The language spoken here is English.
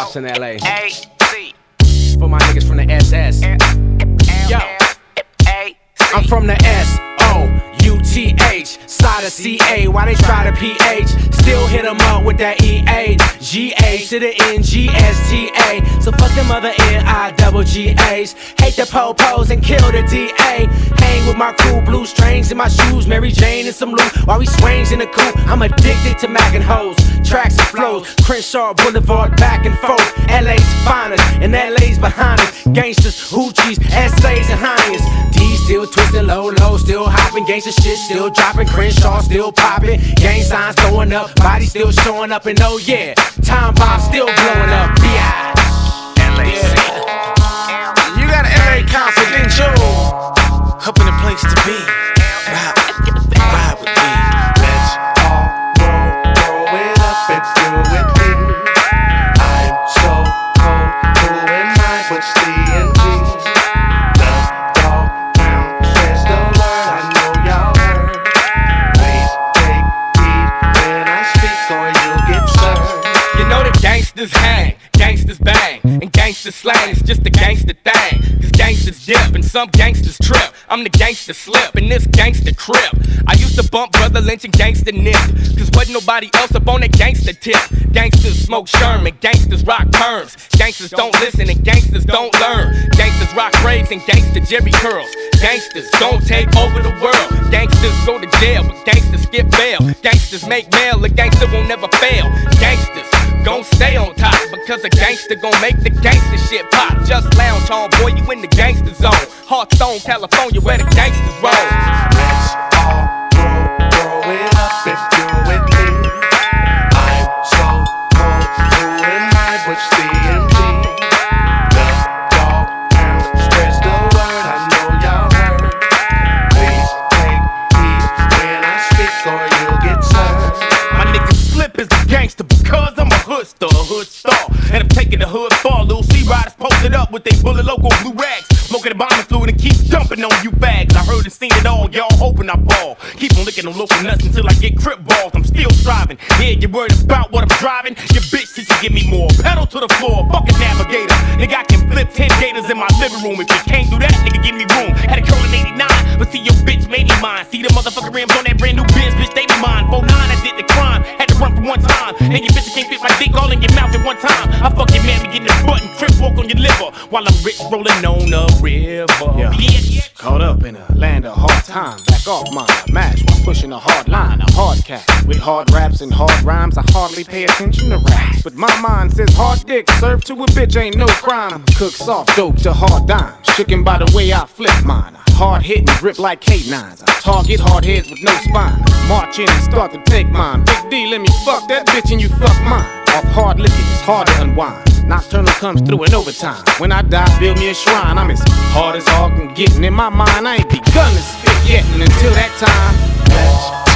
house in LA. For my niggas from the SS. Yo, I'm from the S-O-U-T-H, side of C-A. Why they try to P-H? Still hit them up with that E-A. G-A to the N-G-S-T-A. So fuck them other N-I-double-G-A's. Hate the po-pos and kill the D-A. Hang with my crew, blue strings in my shoes, Mary Jane and some loot while we swangs in the coupe. I'm addicted to Mac and hoes, tracks and flows, Crenshaw Boulevard back and forth. LA's finest and LA's behind us. Gangsters, hoochies, essays and hinds. D still twisting low, still hopping. Gangsta shit still dropping. Crenshaw still popping. Gang signs throwing up, body still showing up. And oh yeah, time bomb still blowing up. Yeah. LAC. You got an LA concert, didn't you? Up in the place to be. Ride with me. Let's all roll it up and do it big. I'm so cold, cool and high, but D&D. The dog pound says the word, I know y'all heard. Please take heed when I speak or you'll get served. You know the gangsters hang, gangsters bang, and gangsters slang, it's just a gangster thing. Cause gangsters dip and some gangsters trip. I'm the gangster slip in this gangster crib. I used to bump Brother Lynch and Gangsta Nick, cause wasn't nobody else up on that gangster tip. Gangsters smoke Sherman, gangsters rock perms. Gangsters don't listen and gangsters don't learn. Gangsters rock raves and gangster Jerry curls. Gangsters don't take over the world. Gangsters go to jail, but gangsters skip bail. Gangsters make mail, a gangster won't never fail. Gangsters gon' stay on top, because a gangster gon' make the gangster shit pop. Just lounge on, boy, you in the gangster zone. Hearthstone, California, where the gangsters roll. Let's all roll it up and do it big. I'm so cold, cool and high, but D&D. The dog pound spreads the word, I know y'all heard. Please take heed when I speak or you'll get served. My nigga Slip is a gangster because I'm a hoodster, a hood star. And I'm taking the hood far. Little C-Riders posted up with they bullet local blue rags. Smoking the bombing fluid and keep dumping on you bags. I heard and seen it all, y'all hoping I ball. Keep on licking them local nuts until I get crip balls. I'm still striving. Yeah, you worried about what I'm driving? Your bitch said you give me more. Pedal to the floor, fucking navigator. Nigga, I can flip 10 gators in my living room. If you can't do that, nigga, give me room. Had a curl in 89, but see your bitch made me mine. See the motherfucking rims on that brand new Benz, bitch, they be mine. 49, I did the crime. Had to run for one time. And your bitch can't fit my dick all in your mouth at one time. I fuck your man, get in the butt and trip walk on your liver while I'm rich rolling on the river. Yeah. Caught up in a land of hard time. Back off mine, I mash while pushing a hard line, a hard cat. With hard raps and hard rhymes, I hardly pay attention to raps. But my mind says hard dick, served to a bitch ain't no crime. Cook soft dope to hard dimes, shooken by the way I flip mine. Hard hit and grip like K9s. I target hard heads with no spine. March in and start to take mine. Big D, let me fuck that bitch and you fuck mine. Off hard liquor, it's hard to unwind. Nocturnal comes through in overtime. When I die, build me a shrine. I'm as hard as hard can get. And in my mind, I ain't begun to spit yet. And until that time, let's